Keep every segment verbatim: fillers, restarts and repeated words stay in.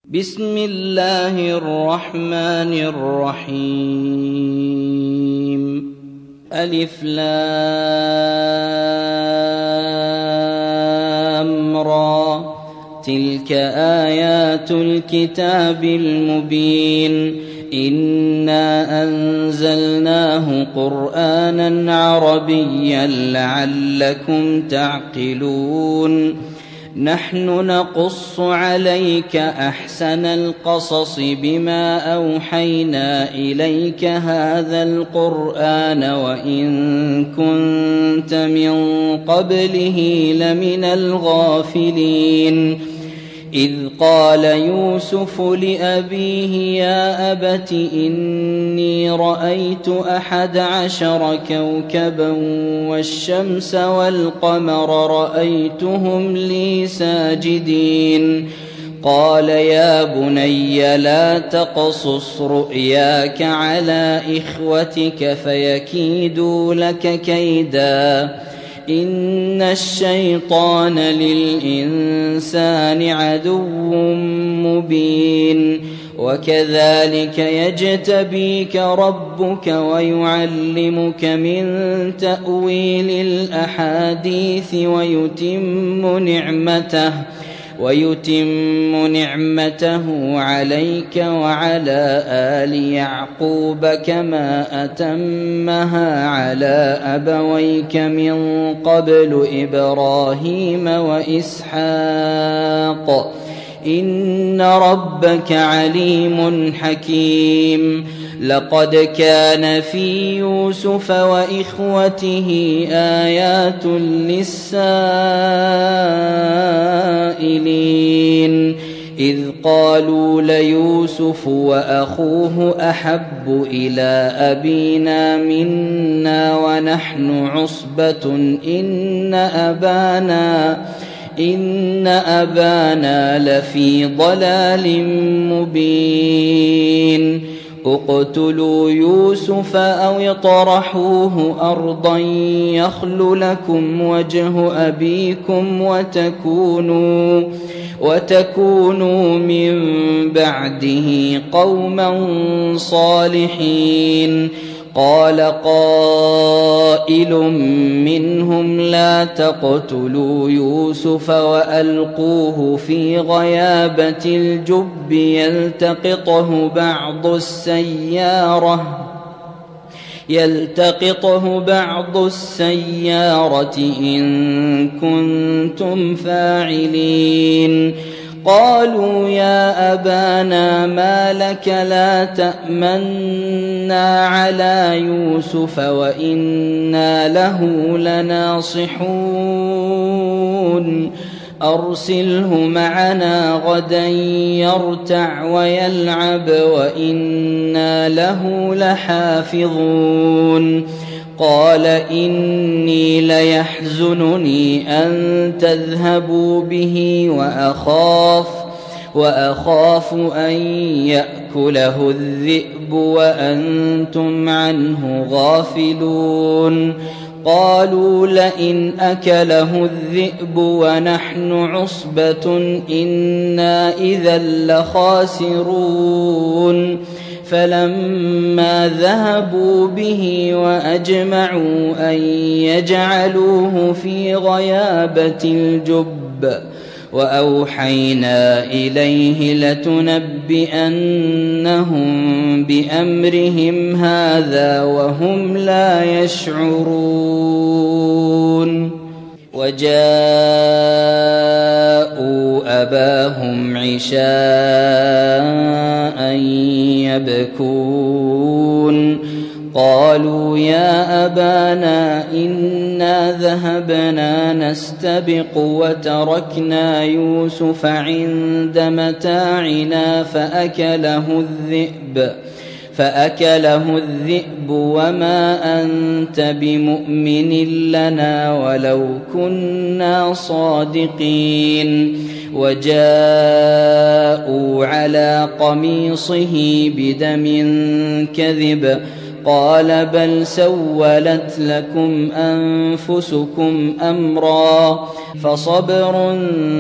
بسم الله الرحمن الرحيم. ألف لام را تلك آيات الكتاب المبين. إنا أنزلناه قرآنا عربيا لعلكم تعقلون. نحن نقص عليك أحسن القصص بما أوحينا إليك هذا القرآن وإن كنت من قبله لمن الغافلين. إذ قال يوسف لأبيه يا أبت إني رأيت أحد عشر كوكبا والشمس والقمر رأيتهم لي ساجدين. قال يا بني لا تقصص رؤياك على إخوتك فيكيدوا لك كيدا إن الشيطان للإنسان عدو مبين. وكذلك يجتبيك ربك ويعلمك من تأويل الأحاديث ويتم نعمته ويتم نعمته عليك وعلى آل يعقوب كما أتمها على أبويك من قبل إبراهيم وإسحاق إن ربك عليم حكيم. لقد كان في يوسف وإخوته آيات للسائلين إذ قالوا ليوسف وأخوه أحب إلى أبينا منا ونحن عصبة إن أبانا إن أبانا لفي ضلال مبين. اقتلوا يوسف أو اطرحوه أرضا يخل لكم وجه أبيكم وتكونوا وتكونوا من بعده قوما صالحين. قال قائل منهم لا تقتلوا يوسف وألقوه في غيابة الجب يلتقطه بعض السيارة يلتقطه بعض السيارة إن كنتم فاعلين. قالوا يا أبانا ما لك لا تأمنا على يوسف وإنا له لناصحون. أرسله معنا غدا يرتع ويلعب وإنا له لحافظون. قال إني ليحزنني أن تذهبوا به وأخاف وأخاف أن يأكله الذئب وأنتم عنه غافلون. قالوا لئن أكله الذئب ونحن عصبة إنا إذا لخاسرون. فلما ذهبوا به وأجمعوا أن يجعلوه في غيابة الجب وأوحينا إليه لتنبئنهم بأمرهم هذا وهم لا يشعرون. وجاءوا أباهم عشاء يبكون. قالوا يا أبانا إنا ذهبنا نستبق وتركنا يوسف عند متاعنا فأكله الذئب فأكله الذئب وما أنت بمؤمن لنا ولو كنا صادقين. وجاءوا على قميصه بدم كذب قال بل سولت لكم أنفسكم أمرا فصبر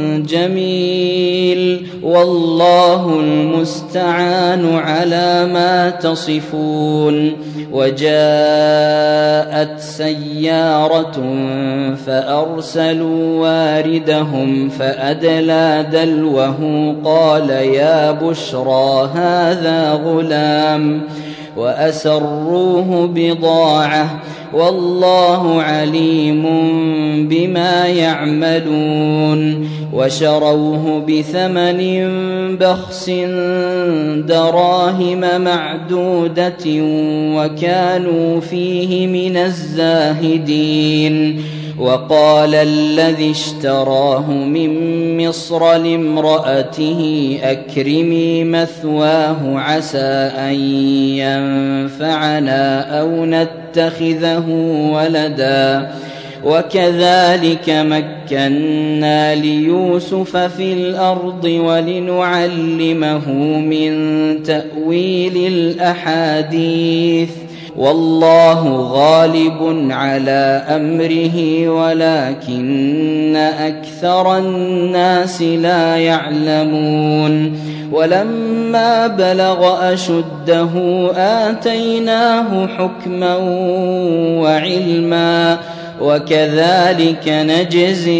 جميل والله المستعان على ما تصفون. وجاءت سيارة فأرسلوا واردهم فأدلى دلوه قال يا بشرى هذا غلام وأسروه بضاعة والله عليم بما يعملون. وشروه بثمن بخس دراهم معدودة وكانوا فيه من الزاهدين. وقال الذي اشتراه من مصر لامرأته أكرمي مثواه عسى أن ينفعنا أو نتخذه ولدا وكذلك مكنا ليوسف في الأرض ولنعلمه من تأويل الأحاديث والله غالب على أمره ولكن أكثر الناس لا يعلمون. ولما بلغ أشده آتيناه حكما وعلما وكذلك نجزي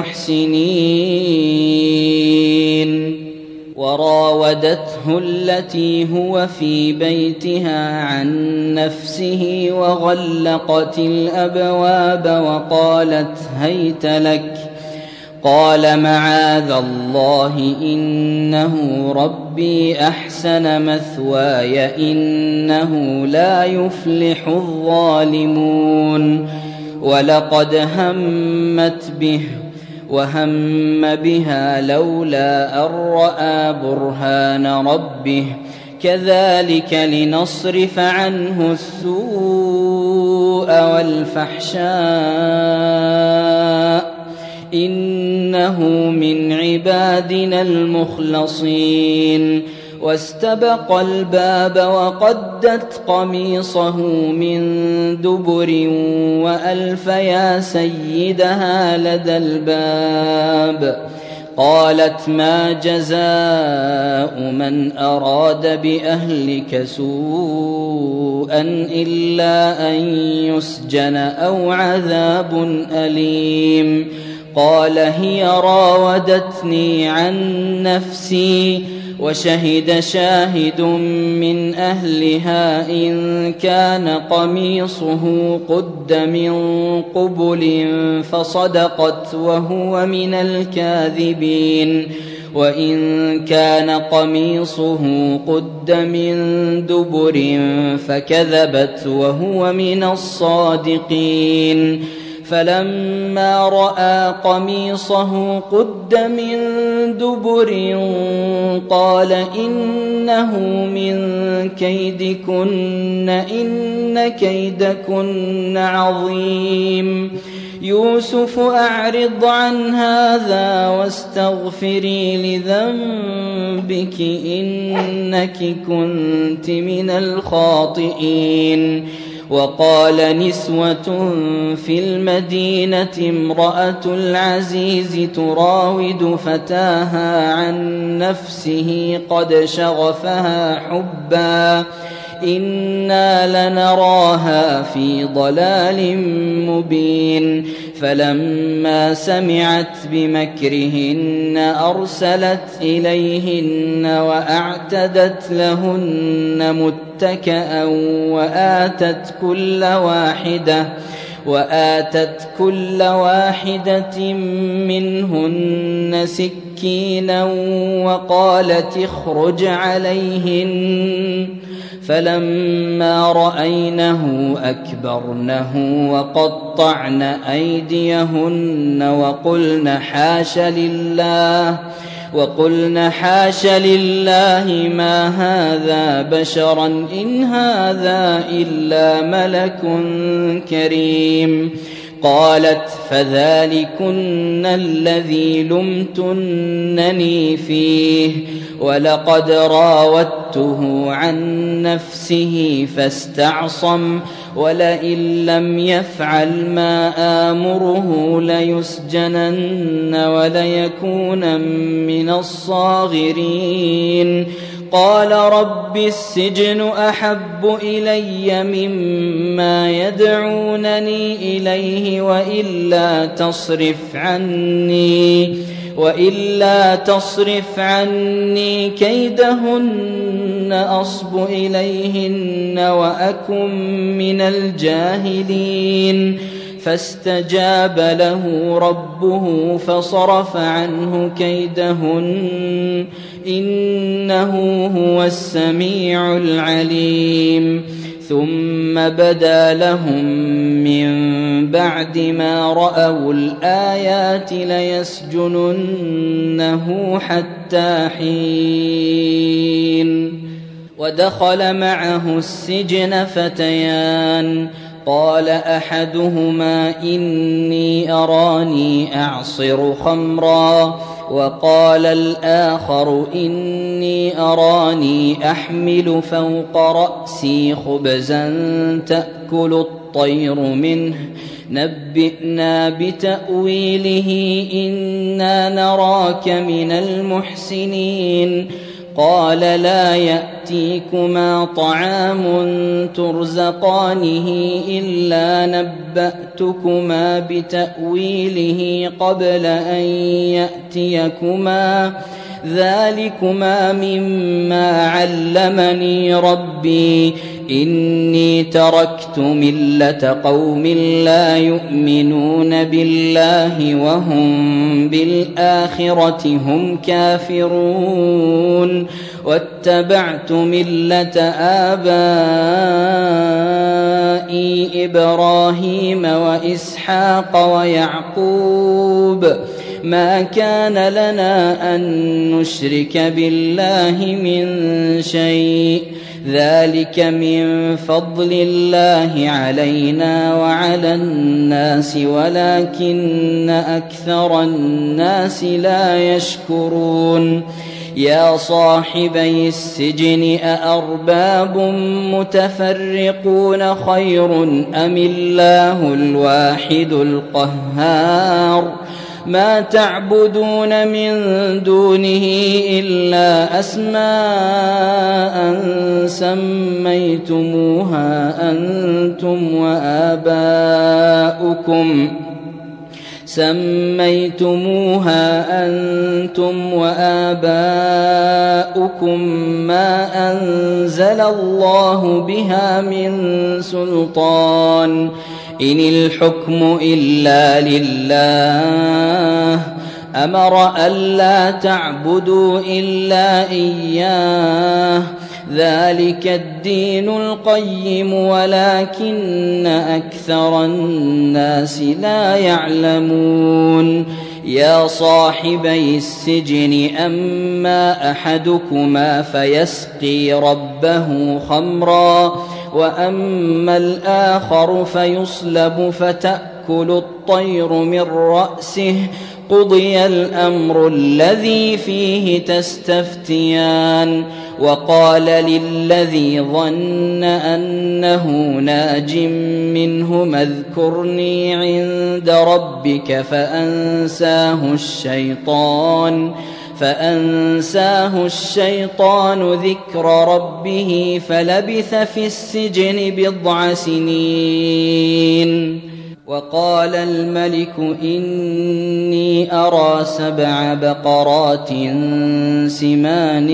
المحسنين. وراودته التي هو في بيتها عن نفسه وغلقت الأبواب وقالت هيت لك قال معاذ الله إنه ربي أحسن مثواي إنه لا يفلح الظالمون. ولقد همت به وهم بها لولا أن رأى برهان ربه كذلك لنصرف عنه السوء والفحشاء إنه من عبادنا المخلصين. واستبق الباب وقدت قميصه من دبر وألف يا سيدها لدى الباب قالت ما جزاء من أراد بأهلك سوءا إلا أن يسجن أو عذاب أليم. قال هي راودتني عن نفسي وشهد شاهد من أهلها إن كان قميصه قد من قبل فصدقت وهو من الكاذبين وإن كان قميصه قد من دبر فكذبت وهو من الصادقين. فلما رأى قميصه قد من دبر قال إنه من كيدكن إن كيدكن عظيم. يوسف أعرض عن هذا واستغفري لذنبك إنك كنت من الخاطئين. وقال نسوة في المدينة امرأة العزيز تراود فتاها عن نفسه قد شغفها حبا إنا لنراها في ضلال مبين. فلما سمعت بمكرهن أرسلت إليهن وأعتدت لهن متكئا وآتت كل واحدة وآتت كل واحدة منهن سكينا وقالت اخرج عليهن. فلما رأينه أكبرنه وقطعن أيديهن وقلن حاش لله وقلن حاش لله ما هذا بشرا إن هذا إلا ملك كريم. قالت فذلكن الذي لمتنني فيه ولقد راودته عن نفسه فاستعصم ولئن لم يفعل ما آمره ليسجنن وليكون من الصاغرين قال رب السجن أحب إلي مما يدعونني إليه وإلا تصرف عني وإلا تصرف عني كيدهن أصب إليهن وأكن من الجاهلين فاستجاب له ربه فصرف عنه كيدهن إنه هو السميع العليم ثم بدا لهم من بعد ما رأوا الآيات ليسجننه حتى حين ودخل معه السجن فتيان قال أحدهما إني أراني أعصر خمرا وقال الآخر إني أراني أحمل فوق رأسي خبزا تأكل الطير منه نبئنا بتأويله إنا نراك من المحسنين قال لا يأتيكما طعام ترزقانه إلا نبأتكما بتأويله قبل أن يأتيكما ذلكما مما علمني ربي إني تركت ملة قوم لا يؤمنون بالله وهم بالآخرة هم كافرون واتبعت ملة آبائي إبراهيم وإسحاق ويعقوب ما كان لنا أن نشرك بالله من شيء ذلك من فضل الله علينا وعلى الناس ولكن أكثر الناس لا يشكرون يا صاحبي السجن أأرباب متفرقون خير أم الله الواحد القهار ما تعبدون من دونه إلا أسماء سميتموها أنتم وآباؤكم سميتموها أنتم وآباؤكم ما أنزل الله بها من سلطان إن الحكم إلا لله أمر ألا تعبدوا إلا إياه ذلك الدين القيم ولكن أكثر الناس لا يعلمون يا صاحبي السجن أما أحدكما فيسقي ربه خمرا وأما الآخر فيصلب فتأكل الطير من رأسه قضي الأمر الذي فيه تستفتيان وقال للذي ظن أنه ناج منهما اذكرني عند ربك فأنساه الشيطان فأنساه الشيطان ذكر ربه فلبث في السجن بضع سنين وقال الملك إني أرى سبع بقرات سمان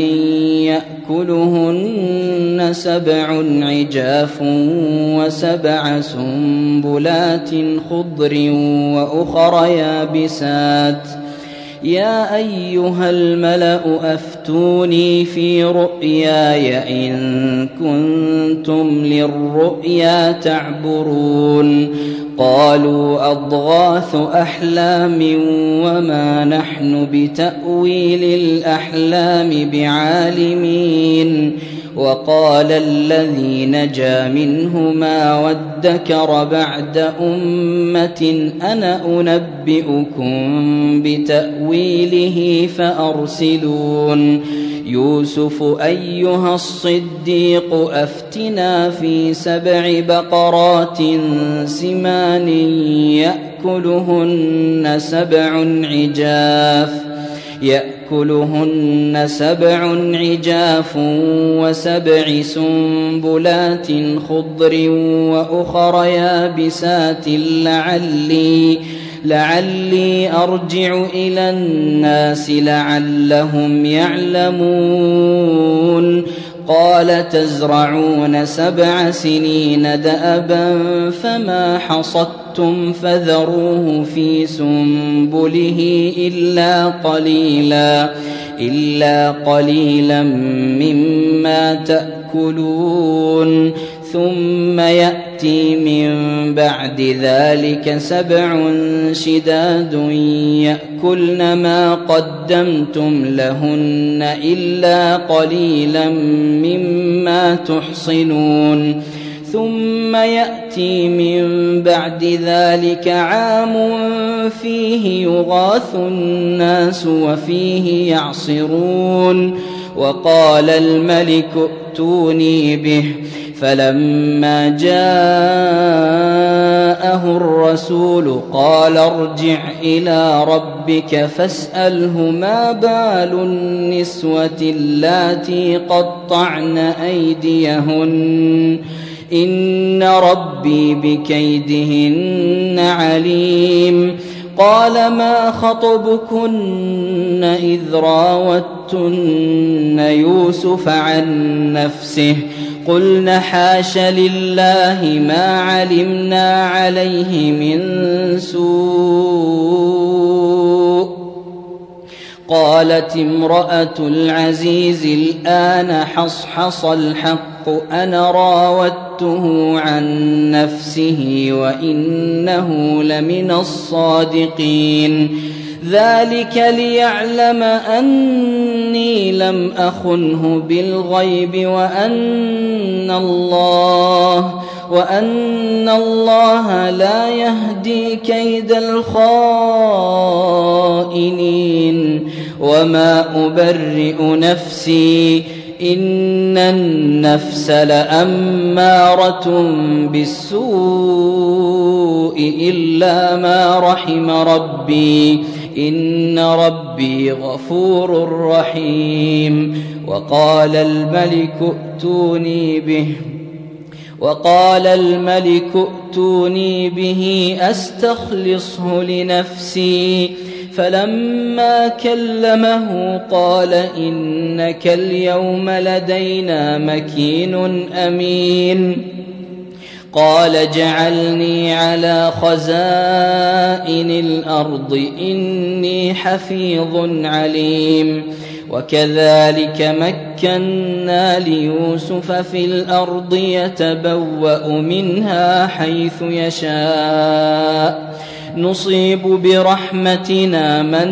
يأكلهن سبع عجاف وسبع سنبلات خضر وأخر يابسات يا أيها الملأ أفتوني في رؤياي إن كنتم للرؤيا تعبرون قالوا أضغاث أحلام وما نحن بتأويل الأحلام بعالمين وقال الذي نجا منهما وادكر بعد أمة أنا أنبئكم بتأويله فأرسلون يوسف أيها الصديق أفتنا في سبع بقرات سمان يأكلهن سبع عجاف يأكلهن سبع عجاف وسبع سنبلات خضر وأخر يابسات لعلي لعلي أرجع إلى الناس لعلهم يعلمون قال تزرعون سبع سنين دأبا فما حصدتم فذروه في سنبله إلا قليلا إلا قليلا مما تأكلون ثم يأتي من بعد ذلك سبع شداد يأكلن ما قدمتم لهن إلا قليلا مما تحصنون ثم يأتي من بعد ذلك عام فيه يغاث الناس وفيه يعصرون وقال الملك ائتوني به فلما جاءه الرسول قال ارجع إلى ربك فاسأله ما بال النسوة اللاتي قطعن أيديهن إن ربي بكيدهن عليم قال ما خطبكن إذ راوتن يوسف عن نفسه قلن حاش لله ما علمنا عليه من سوء قالت امرأة العزيز الآن حصحص الحق أنا راودته عن نفسه وإنه لمن الصادقين ذلك ليعلم أني لم أخنه بالغيب وأن الله وأن الله لا يهدي كيد الخائنين وما أبرئ نفسي إن النفس لأمارة بالسوء إلا ما رحم ربي إن ربي غفور رحيم وقال الملك ائتوني به وقال الملك ائتوني به أستخلصه لنفسي فلما كلمه قال إنك اليوم لدينا مكين أمين قال اجعلني على خزائن الأرض إني حفيظ عليم وكذلك مكنا ليوسف في الأرض يتبوأ منها حيث يشاء نصيب برحمتنا من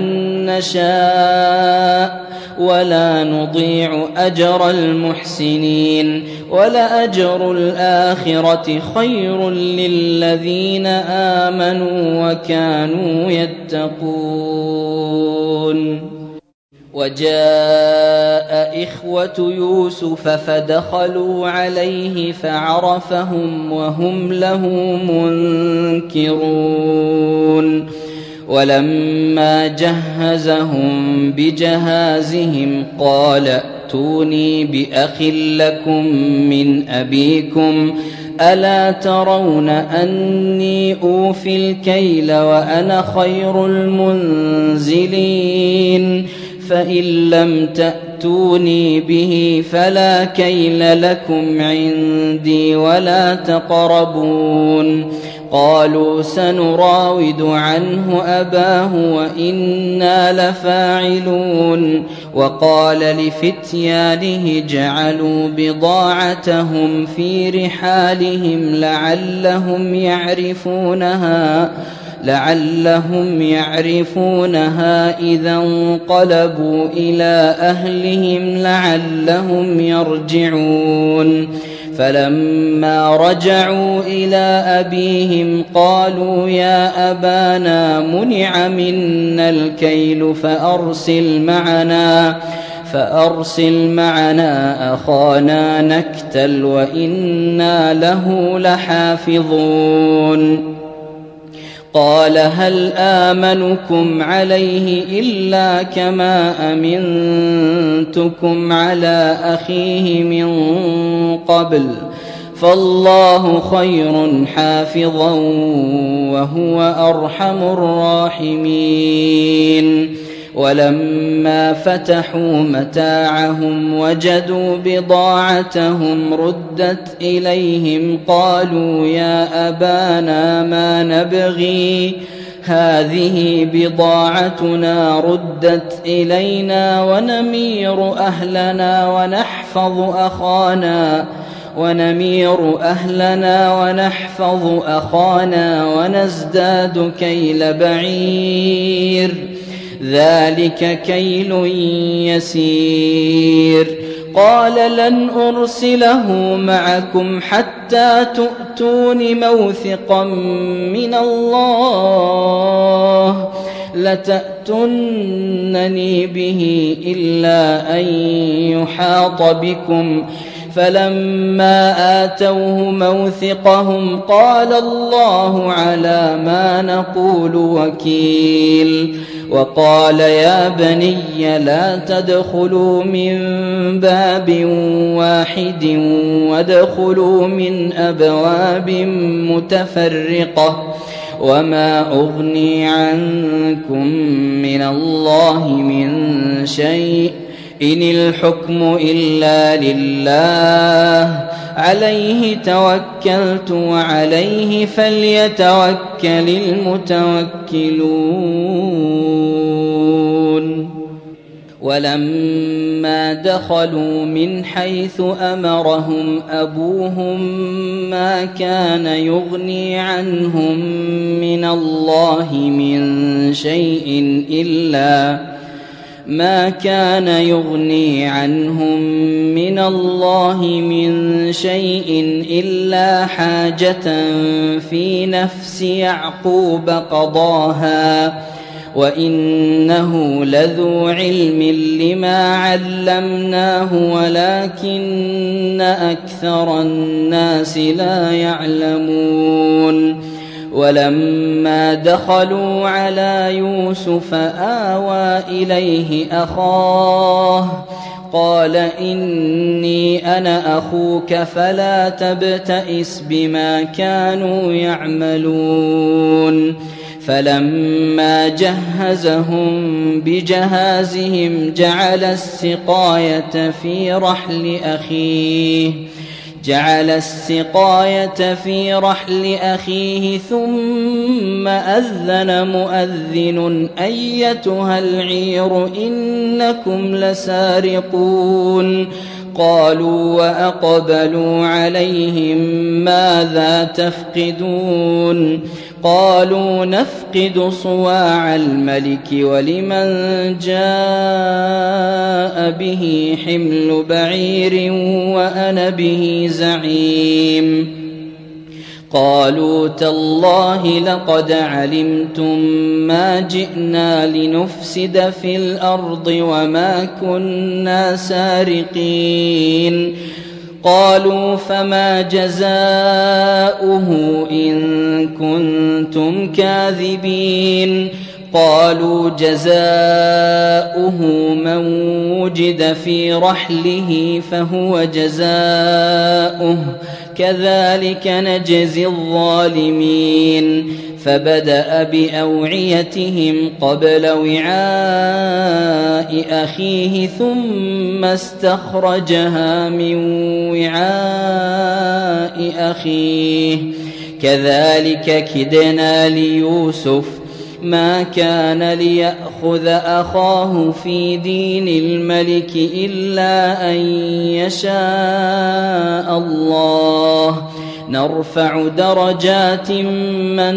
نشاء ولا نضيع أجر المحسنين ولأجر الآخرة خير للذين آمنوا وكانوا يتقون وجاء إخوة يوسف فدخلوا عليه فعرفهم وهم له منكرون ولما جهزهم بجهازهم قال ائتوني بأخ لكم من أبيكم ألا ترون أني أوفي الكيل وأنا خير المنزلين فإن لم تأتوني به فلا كيل لكم عندي ولا تقربون قالوا سنراود عنه أباه وإنا لفاعلون وقال لفتيانه جعلوا بضاعتهم في رحالهم لعلهم يعرفونها لعلهم يعرفونها إذا انقلبوا إلى أهلهم لعلهم يرجعون فلما رجعوا إلى أبيهم قالوا يا أبانا منع منا الكيل فأرسل معنا فأرسل معنا أخانا نكتل وإنا له لحافظون قال هل آمنكم عليه إلا كما أمنتكم على أخيه من قبل فالله خير حافظا وهو أرحم الراحمين ولما فتحوا متاعهم وجدوا بضاعتهم ردت إليهم قالوا يا أبانا ما نبغي هذه بضاعتنا ردت إلينا ونمير أهلنا ونحفظ أخانا ونمير أهلنا ونحفظ أخانا ونزداد كيل بعير ذلك كيل يسير قال لن أرسله معكم حتى تؤتون موثقا من الله لتأتونني به إلا أن يحاط بكم فلما آتوه موثقهم قال الله على ما نقول وكيل وقال يا بني لا تدخلوا من باب واحد وادخلوا من أبواب متفرقة وما أغني عنكم من الله من شيء إن الحكم إلا لله عليه توكلت وعليه فليتوكل المتوكلون ولما دخلوا من حيث أمرهم أبوهم ما كان يغني عنهم من الله من شيء إلا ما كان يغني عنهم من الله من شيء إلا حاجة في نفس يعقوب قضاها وإنه لذو علم لما علمناه ولكن أكثر الناس لا يعلمون ولما دخلوا على يوسف آوى إليه أخاه قال إني أنا أخوك فلا تبتئس بما كانوا يعملون فلما جهزهم بجهازهم جعل السقاية في رحل أخيه جعل السقاية في رحل أخيه ثم أذن مؤذن أيتها العير إنكم لسارقون قالوا وأقبلوا عليهم ماذا تفقدون قالوا نفقد صواع الملك ولمن جاء به حمل بعير وأنا به زعيم قالوا تالله لقد علمتم ما جئنا لنفسد في الأرض وما كنا سارقين قالوا فما جزاؤه إن كنتم كاذبين قالوا جزاؤه من وجد في رحله فهو جزاؤه كذلك نجزي الظالمين فبدأ بأوعيتهم قبل وعاء أخيه ثم استخرجها من وعاء أخيه كذلك كدنا ليوسف ما كان ليأخذ أخاه في دين الملك إلا أن يشاء الله نرفع درجات من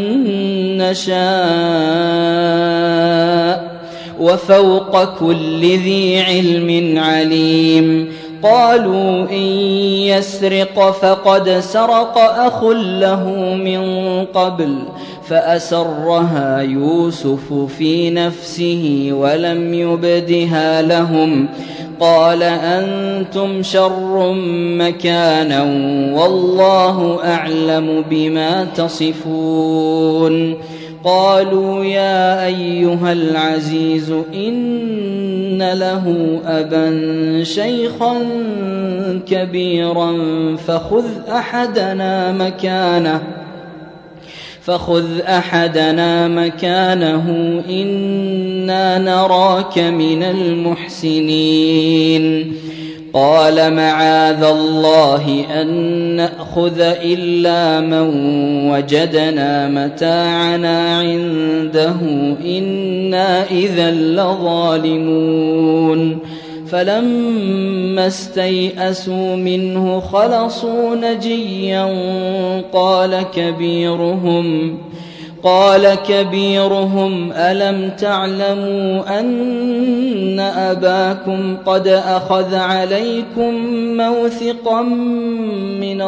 نشاء وفوق كل ذي علم عليم قالوا إن يسرق فقد سرق أخ له من قبل فأسرها يوسف في نفسه ولم يبدها لهم قال أنتم شر مكانا والله أعلم بما تصفون قالوا يا أيها العزيز إن له أبا شيخا كبيرا فخذ أحدنا مكانه فخذ أحدنا مكانه إنا نراك من المحسنين قال معاذ الله أن نأخذ إلا من وجدنا متاعنا عنده إنا إذا لظالمون فلما استيئسوا منه خلصوا نجيا قال كبيرهم قال كبيرهم ألم تعلموا أن أباكم قد أخذ عليكم موثقا من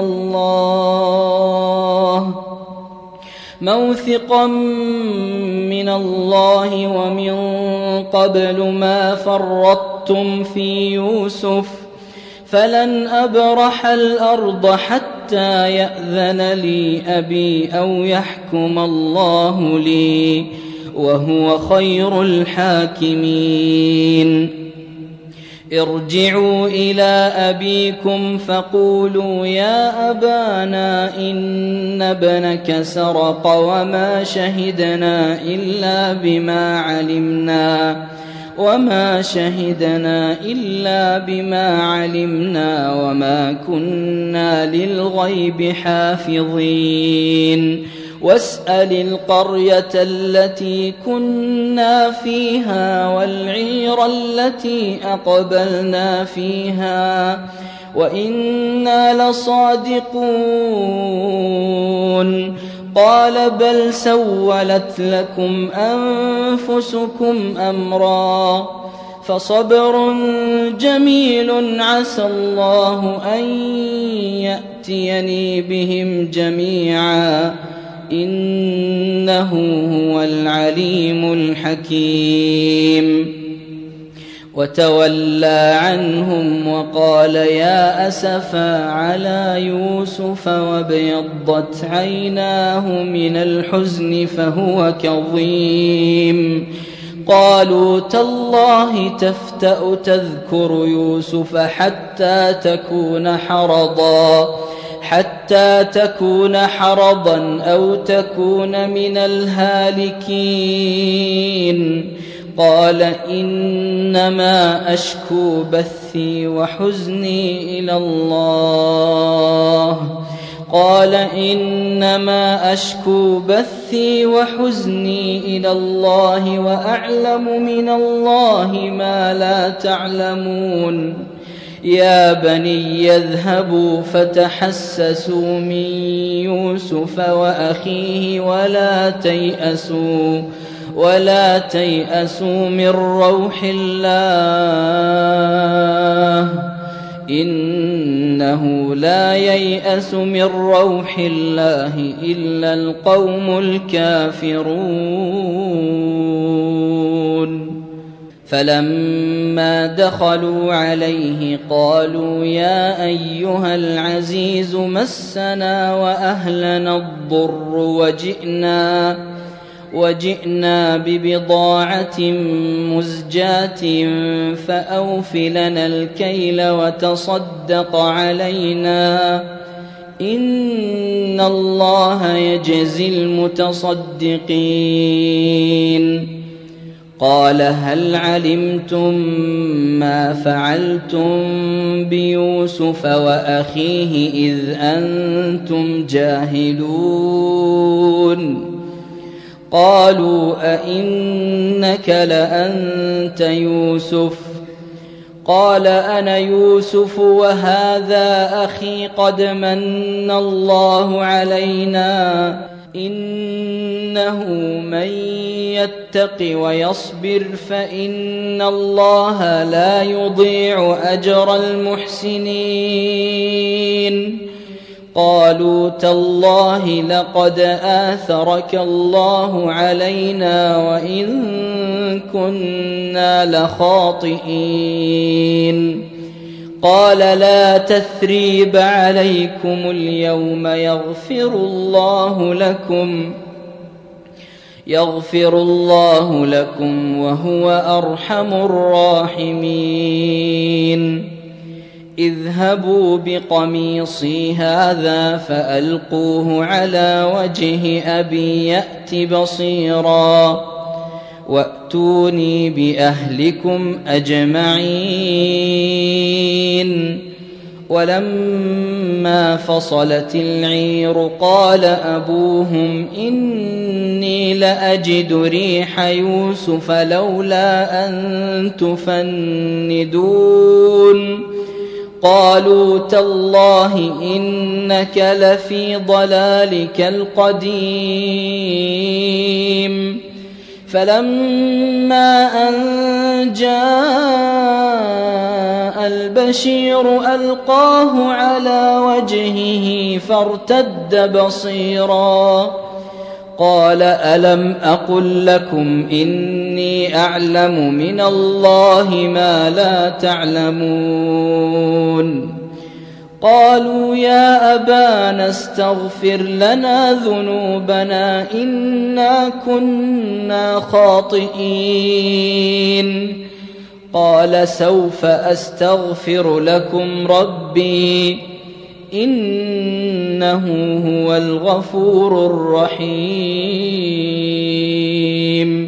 الله موثقا من الله ومن قبل ما فرطتم في يوسف فلن أبرح الأرض حتى يأذن لي أبي أو يحكم الله لي وهو خير الحاكمين ارجعوا إلى أبيكم فقولوا يا أبانا إن ابنك سرق وما شهدنا إلا بما علمنا وما شهدنا إلا بما علمنا وما كنا للغيب حافظين واسأل القرية التي كنا فيها والعير التي أقبلنا فيها وإنا لصادقون قال بل سولت لكم أنفسكم أمرا فصبر جميل عسى الله أن يأتيني بهم جميعا إنه هو العليم الحكيم وتولى عنهم وقال يا أسفا على يوسف وابيضت عيناه من الحزن فهو كظيم قالوا تالله تفتأ تذكر يوسف حتى تكون حرضا حتى تكون حرضا أو تكون من الهالكين قال إنما أشكو بثي وحزني إلى الله قال إنما أشكو بثي وحزني إلى الله وأعلم من الله ما لا تعلمون يا بني يذهبوا فتحسسوا من يوسف وأخيه ولا تيأسوا ولا تيأسوا من روح الله إنه لا ييأس من روح الله إلا القوم الكافرون فلما دخلوا عليه قالوا يا أيها العزيز مسنا وأهلنا الضر وجئنا وجئنا ببضاعة مزجاة فأوف لنا الكيل وتصدق علينا إن الله يجزي المتصدقين قال هل علمتم ما فعلتم بيوسف وأخيه إذ أنتم جاهلون قالوا أئنك لأنت يوسف قال أنا يوسف وهذا أخي قد من الله علينا إنه من يتق ويصبر فإن الله لا يضيع أجر المحسنين قالوا تالله لقد آثرك الله علينا وإن كنا لخاطئين قال لا تثريب عليكم اليوم يغفر الله لكم يغفر الله لكم وهو أرحم الراحمين اذهبوا بقميصي هذا فألقوه على وجه أبي يأت بصيرا وأتوني بأهلكم أجمعين ولما فصلت العير قال أبوهم إني لأجد ريح يوسف لولا أن تفندون قالوا تالله إنك لفي ضلالك القديم فلما أن جاء البشير ألقاه على وجهه فارتد بصيرا قال ألم أقل لكم إني أعلم من الله ما لا تعلمون قالوا يا أبانا استغفر لنا ذنوبنا إنا كنا خاطئين قال سوف أستغفر لكم ربي إنه هو الغفور الرحيم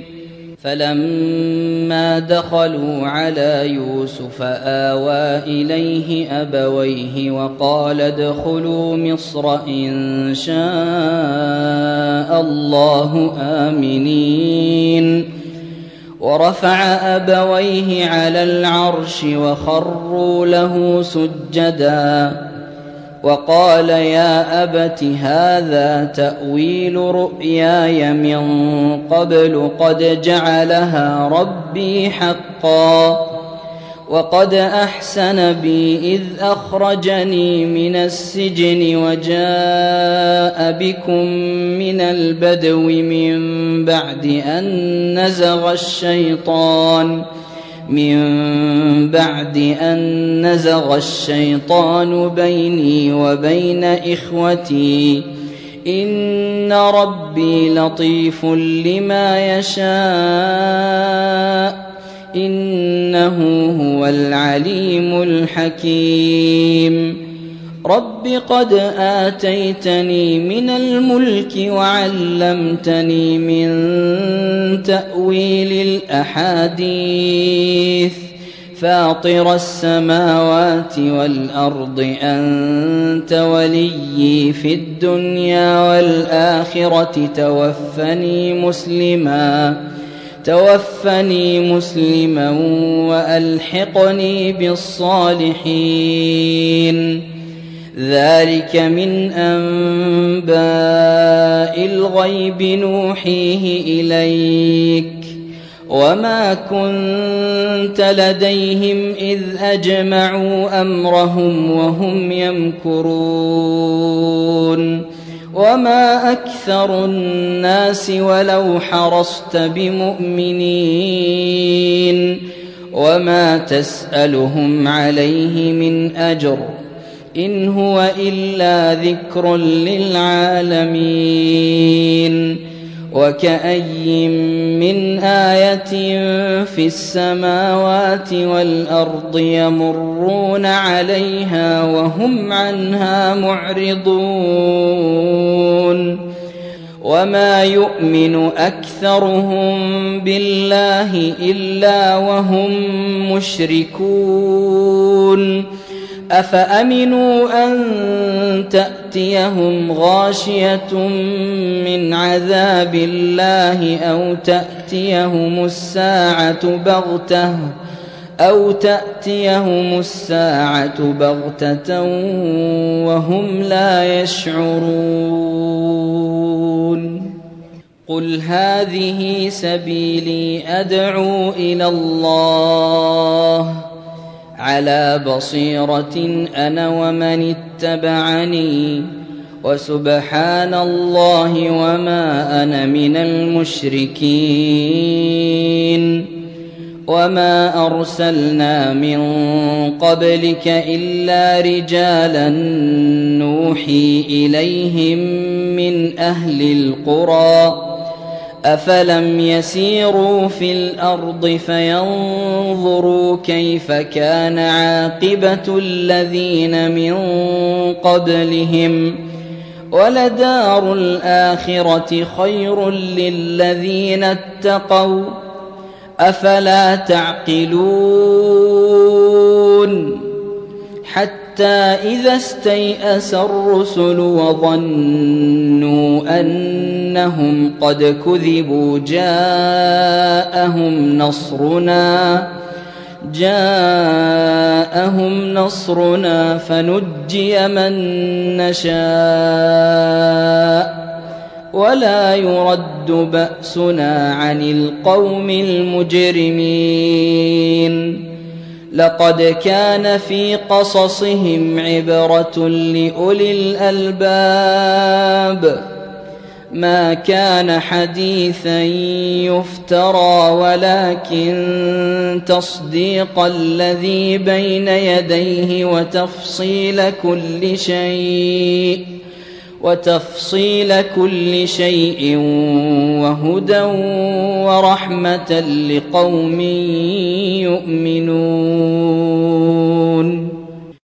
فلما دخلوا على يوسف آوى إليه أبويه وقال ادخلوا مصر إن شاء الله آمنين ورفع أبويه على العرش وخروا له سجدا وقال يا أبت هذا تأويل رؤياي من قبل قد جعلها ربي حقا وقد أحسن بي إذ أخرجني من السجن وجاء بكم من البدو من بعد أن نزغ الشيطان من بعد أن نزغ الشيطان بيني وبين إخوتي إن ربي لطيف لما يشاء إنه هو العليم الحكيم رب قد آتيتني من الملك وعلمتني من تأويل الأحاديث فاطر السماوات والأرض أنت وليي في الدنيا والآخرة توفني مسلما توفني مسلما وألحقني بالصالحين ذلك من أنباء الغيب نوحيه إليك وما كنت لديهم إذ أجمعوا أمرهم وهم يمكرون وما أكثر الناس ولو حرصت بمؤمنين وما تسألهم عليه من أجر إن هو إلا ذكر للعالمين وكأي من آية في السماوات والأرض يمرون عليها وهم عنها معرضون وما يؤمن أكثرهم بالله إلا وهم مشركون أفأمنوا أن تأتيهم غاشية من عذاب الله أو تأتيهم الساعة بغتة أو تأتيهم الساعة بغتة وهم لا يشعرون قل هذه سبيلي أدعو إلى الله على بصيرة أنا ومن اتبعني وسبحان الله وما أنا من المشركين وما أرسلنا من قبلك إلا رجالا نوحي إليهم من أهل القرى أفلم يسيروا في الأرض فينظروا كيف كان عاقبة الذين من قبلهم ولدار الآخرة خير للذين اتقوا أفلا تعقلون حتى إذا استيأس الرسل وظنوا أنهم قد كذبوا جاءهم نصرنا جاءهم نصرنا فنجي من نشاء ولا يرد بأسنا عن القوم المجرمين لقد كان في قصصهم عبرة لأولي الألباب ما كان حديثا يفترى ولكن تصديق الذي بين يديه وتفصيل كل شيء وتفصيل كل شيء وهدى ورحمة لقوم يؤمنون